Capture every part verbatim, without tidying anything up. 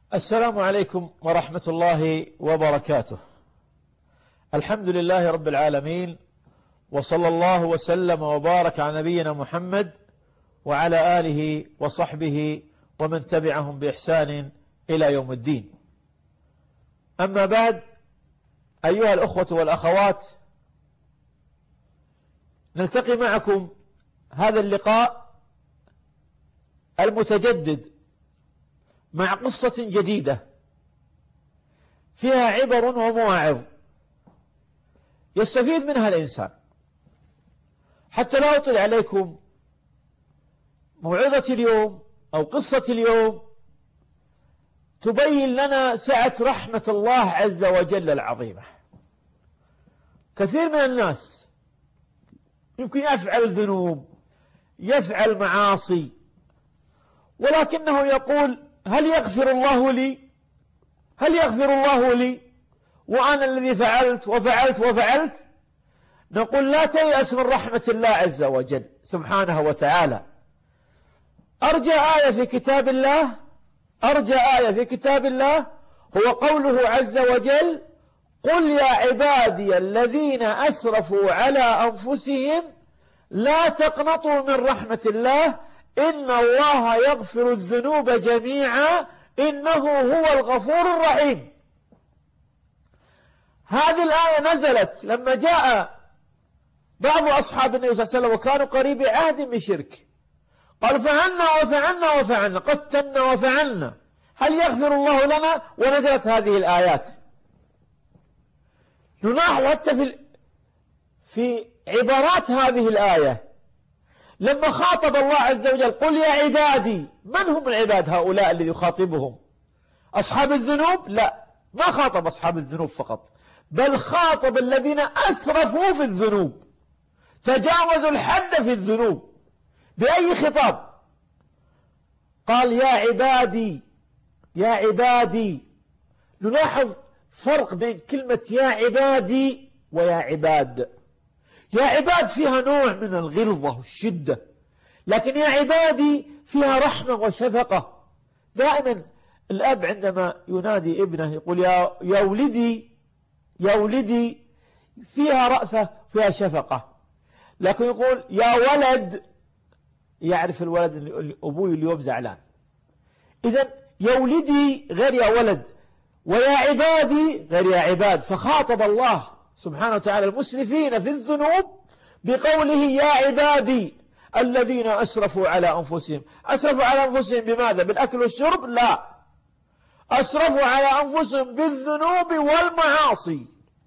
السلام عليكم ورحمة الله وبركاته. الحمد لله رب العالمين، وصلى الله وسلم وبارك على نبينا محمد وعلى آله وصحبه ومن تبعهم بإحسان إلى يوم الدين. أما بعد، أيها الأخوة والأخوات، نلتقي معكم هذا اللقاء المتجدد مع قصة جديدة فيها عبر ومواعظ يستفيد منها الإنسان. حتى لا أطل عليكم، موعظة اليوم أو قصة اليوم تبين لنا سعة رحمة الله عز وجل العظيمة. كثير من الناس يمكن يفعل ذنوب، يفعل معاصي، ولكنه يقول: هل يغفر الله لي؟ هل يغفر الله لي وأنا الذي فعلت وفعلت وفعلت؟ نقول: لا تيأس من رحمة الله عز وجل سبحانه وتعالى. أرجى آية في كتاب الله أرجى آية في كتاب الله هو قوله عز وجل: قل يا عبادي الذين أسرفوا على أنفسهم لا تقنطوا من رحمة الله إن الله يغفر الذنوب جميعا إنه هو الغفور الرحيم. هذه الآية نزلت لما جاء بعض أصحاب النبي صلى الله عليه وسلم وكانوا قريب عهد من شرك، قال: فعلنا وفعلنا وفعلنا، قتلنا وفعلنا، هل يغفر الله لنا؟ ونزلت هذه الآيات. نلاحظ حتى في في عبارات هذه الآية لما خاطب الله عز وجل: قل يا عبادي. من هم العباد هؤلاء الذي يخاطبهم؟ أصحاب الذنوب؟ لا، ما خاطب أصحاب الذنوب فقط، بل خاطب الذين أسرفوا في الذنوب، تجاوزوا الحد في الذنوب. بأي خطاب؟ قال: يا عبادي يا عبادي. نلاحظ فرق بين كلمة يا عبادي ويا عباد. يا عباد فيها نوع من الغلظة والشدة، لكن يا عبادي فيها رحمة وشفقة. دائما الأب عندما ينادي ابنه يقول: يا يا ولدي يا ولدي، فيها رأفة، فيها شفقة. لكن يقول يا ولد، يعرف الولد أن أبوي اليوم زعلان. إذن يا ولدي غير يا ولد، ويا عبادي غير يا عباد. فخاطب الله سبحانه وتعالى المسرفين في الذنوب بقوله: يا عبادي الذين أسرفوا على أنفسهم. أسرفوا على أنفسهم بماذا؟ بالأكل والشرب؟ لا، أسرفوا على أنفسهم بالذنوب والمعاصي.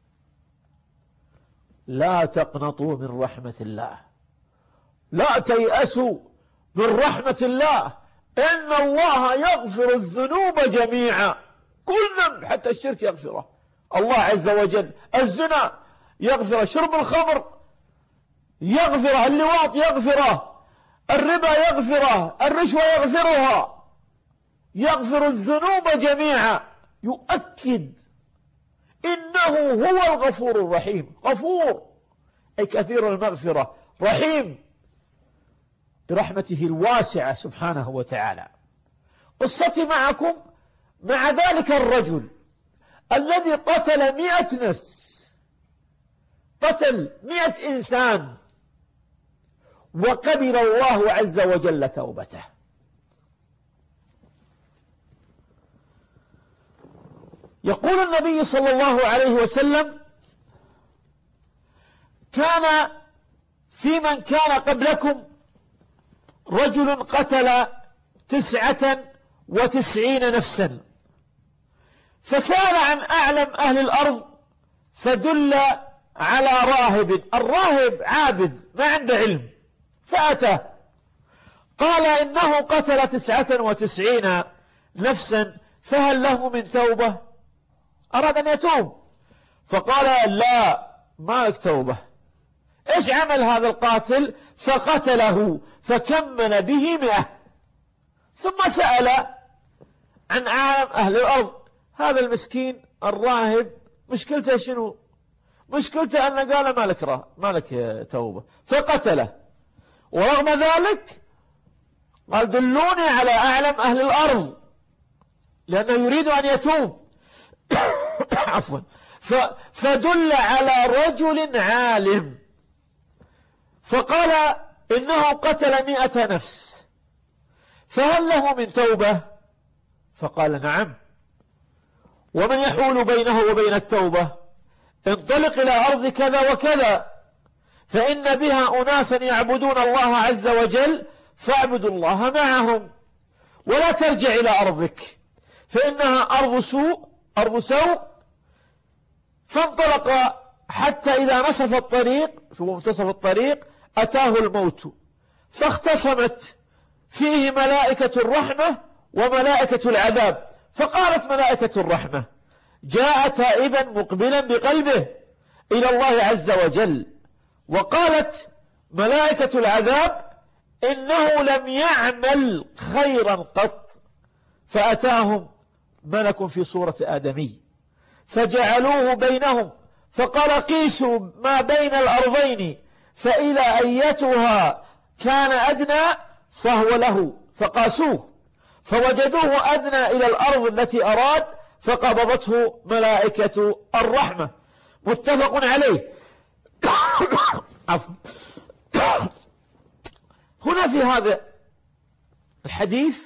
لا تقنطوا من رحمة الله، لا تيأسوا من رحمة الله، إن الله يغفر الذنوب جميعا. كل ذنب حتى الشرك يغفره الله عز وجل، الزنا يغفره، شرب الخمر يغفره، اللواط يغفره، الربا يغفره، الرشوة يغفرها، يغفر الذنوب جميعا. يؤكد إنه هو الغفور الرحيم. غفور أي كثير المغفرة، رحيم برحمته الواسعة سبحانه وتعالى. قصتي معكم مع ذلك الرجل الذي قتل مئة نفس، قتل مئة إنسان، وقبل الله عز وجل توبته. يقول النبي صلى الله عليه وسلم: كان في من كان قبلكم رجل قتل تسعة وتسعين نفسا، فسأل عن أعلم أهل الأرض فدل على راهب. الراهب عابد ما عنده علم، فأتى قال: إنه قتل تسعة وتسعين نفسا، فهل له من توبة؟ أراد أن يتوب، فقال: لا، ما لك توبة. إيش عمل هذا القاتل؟ فقتله فكمل به مئة. ثم سأل عن عالم أهل الأرض. هذا المسكين الراهب مشكلته شنو؟ مشكلته أنه قال: ما لك ما لك توبة، فقتله. ورغم ذلك قال: دلوني على أعلم أهل الأرض. لأنه يريد أن يتوب. عفوا. فدل على رجل عالم فقال إنه قتل مئة نفس، فهل له من توبة؟ فقال نعم. ومن يحول بينه وبين التوبة؟ انطلق إلى أرض كذا وكذا فإن بها أناسا يعبدون الله عز وجل فاعبدوا الله معهم، ولا ترجع إلى أرضك فإنها أرض سوء أرض سوء. فانطلق حتى إذا نصف الطريق، في منتصف الطريق أتاه الموت فاختصمت فيه ملائكة الرحمة وملائكة العذاب، فقالت ملائكة الرحمة جاء تائبا مقبلا بقلبه إلى الله عز وجل، وقالت ملائكة العذاب إنه لم يعمل خيرا قط، فأتاهم ملك في صورة آدمي فجعلوه بينهم فقال قيسوا ما بين الأرضين فإلى أيتها كان أدنى فهو له، فقاسوه فوجدوه أدنى إلى الأرض التي أراد فقبضته ملائكة الرحمة. متفق عليه. عفوا. هنا في هذا الحديث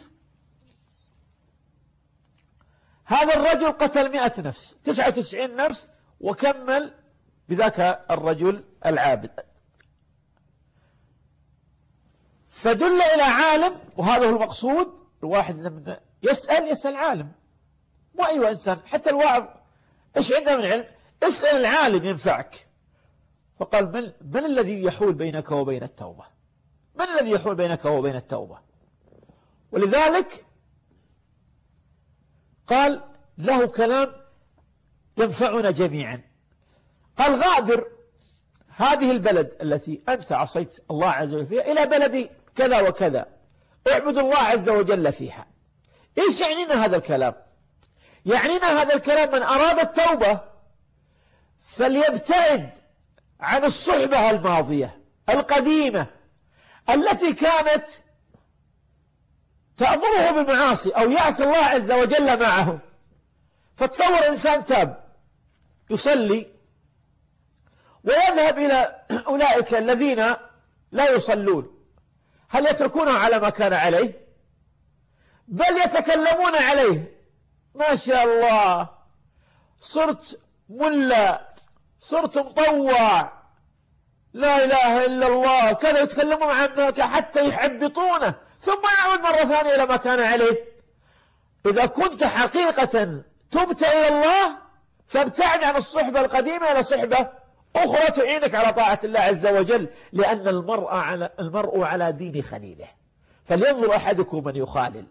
هذا الرجل قتل مئة نفس، تسعة وتسعين نفس، وكمل بذاك الرجل العابد. فدل إلى عالم، وهذا هو المقصود. الواحد لما يسأل يسأل عالم، مو أيوة إنسان. حتى الواعظ إيش عنده من علم؟ اسأل العالم ينفعك. فقال من, من الذي يحول بينك وبين التوبة؟ من الذي يحول بينك وبين التوبة؟ ولذلك قال له كلام ينفعنا جميعا. قال غادر هذه البلد التي أنت عصيت الله عز وجل فيها إلى بلد كذا وكذا، اعبد الله عز وجل فيها. إيش يعنينا هذا الكلام؟ يعنينا هذا الكلام من أراد التوبة فليبتعد عن الصحبة الماضية القديمة التي كانت تأمره بالمعاصي أو يعصي الله عز وجل معهم. فتصور إنسان تاب يصلي ويذهب إلى أولئك الذين لا يصلون، هل يتركونه على ما كان عليه؟ بل يتكلمون عليه، ما شاء الله صرت ملا، صرت مطوع، لا إله إلا الله كذا، يتكلمون عنك حتى يحبطونه، ثم يعود مرة ثانية إلى ما كان عليه. إذا كنت حقيقة تبت إلى الله فابتعد عن الصحبة القديمة إلى صحبة أخرى تعينك على طاعة الله عز وجل، لأن المرء على, المرء على دين خليله، فلينظر أحدكم من يخالل.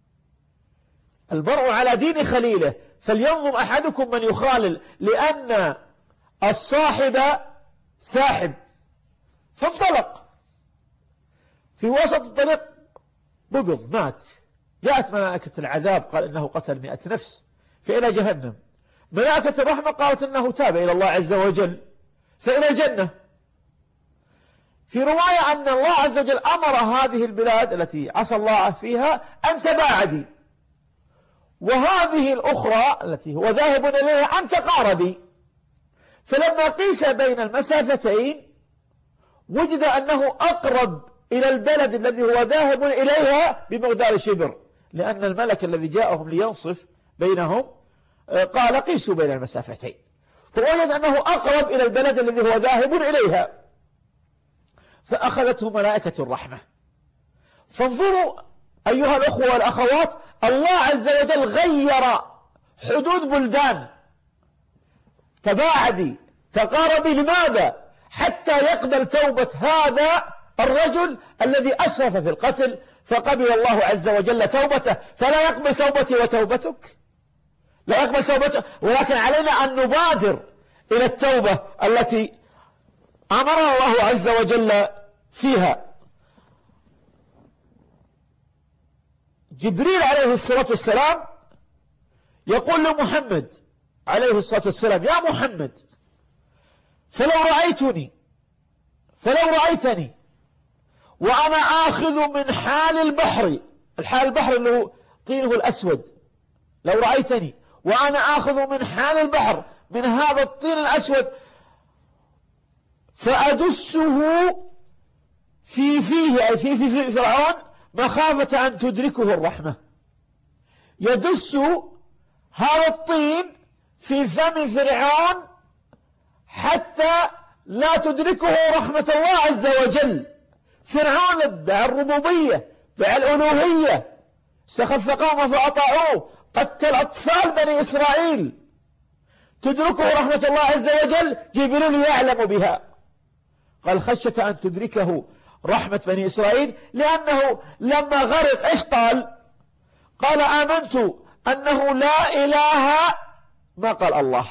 المرء على دين خليله فلينظر أحدكم من يخالل، لأن الصاحب ساحب. فانطلق في وسط الطريق بقض مات، جاءت ملائكة العذاب قال إنه قتل مئة نفس فإلى جهنم، ملائكة الرحمة قالت إنه تاب إلى الله عز وجل فإلى الجنة. في رواية أن الله عز وجل أمر هذه البلاد التي عصى الله فيها أن تباعدي، وهذه الأخرى التي هو ذاهب إليها أن تقاربي. فلما قيس بين المسافتين وجد أنه أقرب إلى البلد الذي هو ذاهب إليها بمقدار شبر، لأن الملك الذي جاءهم لينصف بينهم قال قيسوا بين المسافتين، فوجد أنه أقرب إلى البلد الذي هو ذاهب إليها، فأخذته ملائكة الرحمة. فانظروا أيها الأخوة والأخوات، الله عز وجل غير حدود بلدان، تباعدي تقاربي، لماذا؟ حتى يقبل توبة هذا الرجل الذي أسرف في القتل، فقبل الله عز وجل توبته. فلا يقبل توبتي وتوبتك، لا يقبل توبته، ولكن علينا أن نبادر إلى التوبة التي أمرنا الله عز وجل فيها. جبريل عليه الصلاة والسلام يقول لمحمد عليه الصلاة والسلام يا محمد فلو رأيتني فلو رأيتني وأنا آخذ من حال البحر، الحال البحر اللي هو طينه الأسود لو رأيتني وأنا آخذ من حال البحر من هذا الطين الأسود فأدسه في فيه أي في, في, في فرعون مخافة أن تدركه الرحمة، يدس هذا الطين في فم فرعون حتى لا تدركه رحمة الله عز وجل. فرعون ادعى الربوبية، ادعى الألوهية، استخف قومه فأطاعوه، قتل أطفال بني إسرائيل، تدركه رحمة الله عز وجل، جبريل يعلم بها. قال خشية أن تدركه رحمة بني إسرائيل، لأنه لما غرق إيش قال؟ قال آمنت أنه لا إله، ما قال الله،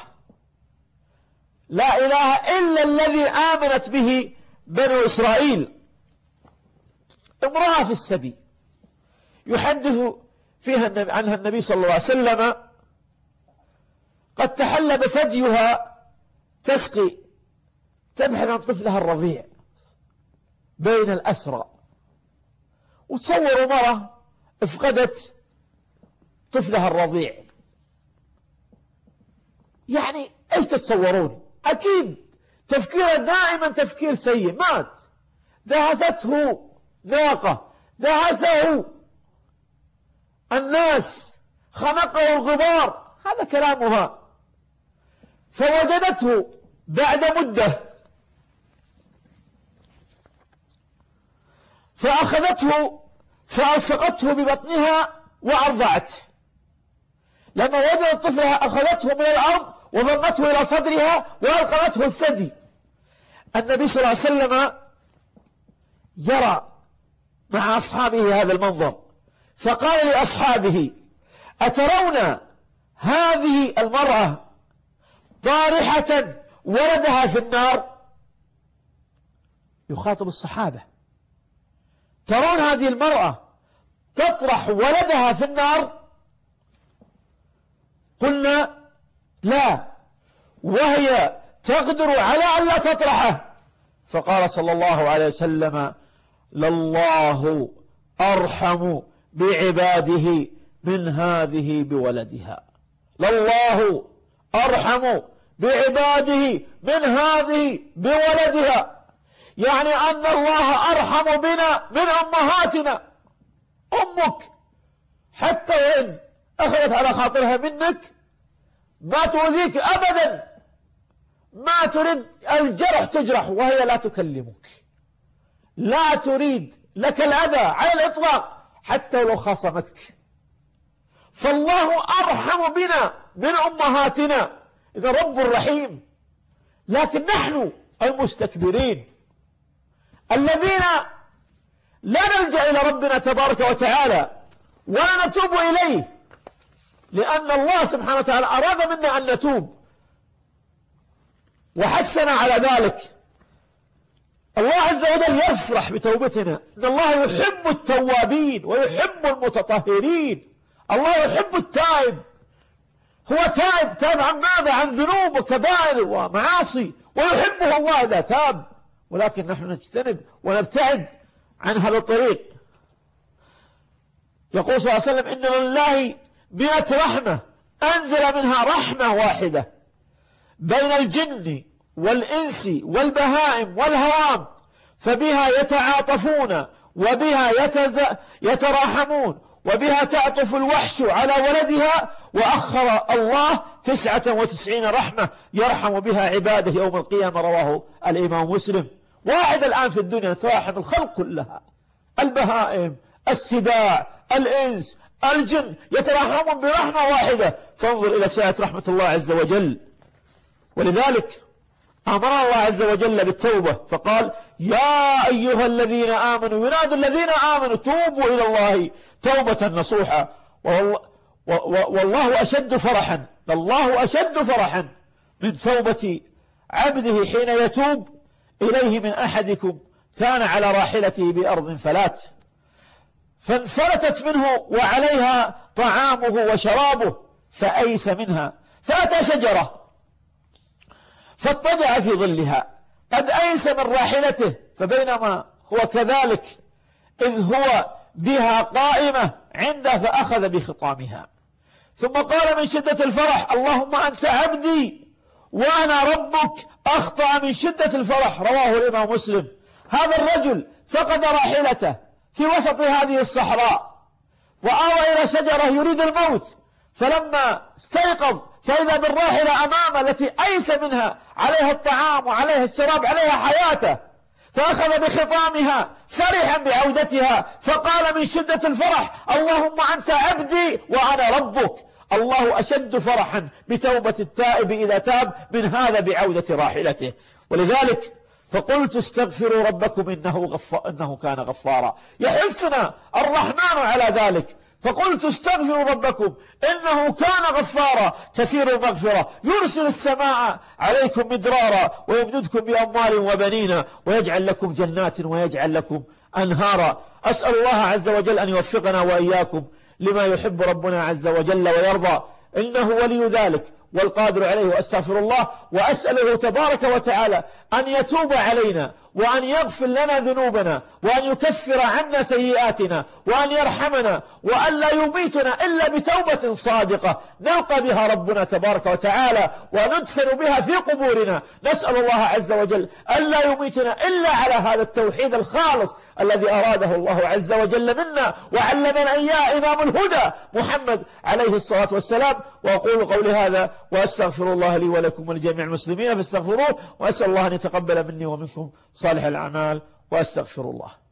لا إله إلا الذي آمنت به بنو إسرائيل. امرأة في السبي يحدث فيها عنها النبي صلى الله عليه وسلم قد تحلب ثديها تسقي، تبحث عن طفلها الرضيع بين الأسرى. وتصوروا مرة افقدت طفلها الرضيع، يعني ايش تتصورون؟ اكيد تفكيره دائما تفكير سيء. مات، دهسته ناقة، دهسه الناس، خنقه الغبار، هذا كلامها. فوجدته بعد مدة فأخذته فألصقته ببطنها وأرضعته. لما وجدت طفلها أخذته من الأرض وضمته إلى صدرها وألقمته الثدي. النبي صلى الله عليه وسلم يرى مع أصحابه هذا المنظر، فقال لأصحابه أترون هذه المرأة طارحة ولدها في النار؟ يخاطب الصحابة، ترون هذه المرأة تطرح ولدها في النار؟ قلنا لا، وهي تقدر على أن لا تطرحه. فقال صلى الله عليه وسلم لله أرحم بعباده من هذه بولدها، لله أرحم بعباده من هذه بولدها، يعني أن الله أرحم بنا من أمهاتنا. أمك حتى وإن أخذت على خاطرها منك ما تؤذيك أبدا، ما تريد الجرح تجرح وهي لا تكلمك، لا تريد لك الأذى على الإطلاق حتى لو خاصمتك. فالله أرحم بنا من أمهاتنا، إذا رب رحيم. لكن نحن المستكبرين الذين لا نلجأ إلى ربنا تبارك وتعالى ولا نتوب إليه، لأن الله سبحانه وتعالى أراد منا أن نتوب وحثنا على ذلك. الله عز وجل يفرح بتوبتنا، إن الله يحب التوابين ويحب المتطهرين. الله يحب التائب، هو تائب، تائب عن ماذا؟ عن ذنوب وكبائر ومعاصي، ويحبه الله إذا تاب. ولكن نحن نجتنب ونبتعد عن هذا الطريق. يقول صلى الله عليه وسلم إن لله مئة رحمة أنزل منها رحمة واحدة بين الجن والإنس والبهائم والهوام، فبها يتعاطفون وبها يتز... يتراحمون، وبها تعطف الوحش على ولدها، وأخر الله تسعة وتسعين رحمة يرحم بها عباده يوم القيامة. رواه الإمام مسلم. واحد الآن في الدنيا تراحم الخلق كلها، البهائم، السباع، الإنس، الجن، يتراحمون برحمة واحدة. فانظر إلى سعة رحمة الله عز وجل. ولذلك أمر الله عز وجل بالتوبة فقال يا أيها الذين آمنوا، ينادي الذين آمنوا توبوا إلى الله توبة نصوحا. والله أشد فرحا، الله أشد فرحا من توبة عبده حين يتوب إليه من أحدكم كان على راحلته بأرض فلات فانفلتت منه وعليها طعامه وشرابه فأيس منها، فأتى شجرة فاضطجع في ظلها، قد أيس من راحلته، فبينما هو كذلك إذ هو بها قائمة عنده فأخذ بخطامها ثم قال من شدة الفرح: اللهم أنت عبدي وأنا ربك. أخطأ من شدة الفرح. رواه الإمام مسلم. هذا الرجل فقد راحلته في وسط هذه الصحراء، وآوى إلى شجرة يريد الموت، فلما استيقظ فإذا بالراحلة أمامه التي أيس منها، عليها الطعام وعليها الشراب، عليها حياته، فأخذ بخطامها فرحا بعودتها، فقال من شدة الفرح: اللهم أنت عبدي وأنا ربك. الله أشد فرحا بتوبة التائب إذا تاب من هذا بعودة راحلته. ولذلك فقلت استغفروا ربكم إنه, غفار إنه كان غفارا. يحثنا الرحمن على ذلك. فقلت استغفروا ربكم إنه كان غفارا كثير المغفرة، يرسل السماء عليكم مدرارا ويمددكم بأموال وبنين ويجعل لكم جنات ويجعل لكم أنهارا. أسأل الله عز وجل أن يوفقنا وإياكم لما يحب ربنا عز وجل ويرضى، إنه ولي ذلك والقادر عليه. وأستغفر الله وأسأله تبارك وتعالى أن يتوب علينا وأن يغفر لنا ذنوبنا وأن يكفر عنا سيئاتنا وأن يرحمنا وأن لا يميتنا إلا بتوبة صادقة نلقى بها ربنا تبارك وتعالى وندفن بها في قبورنا. نسأل الله عز وجل أن لا يميتنا إلا على هذا التوحيد الخالص الذي أراده الله عز وجل منا وعلمنا إياه إمام الهدى محمد عليه الصلاة والسلام. وأقول قولي هذا وأستغفر الله لي ولكم ولجميع المسلمين فاستغفروه، وأسأل الله أن يتقبل مني ومنكم صالح الأعمال، وأستغفر الله.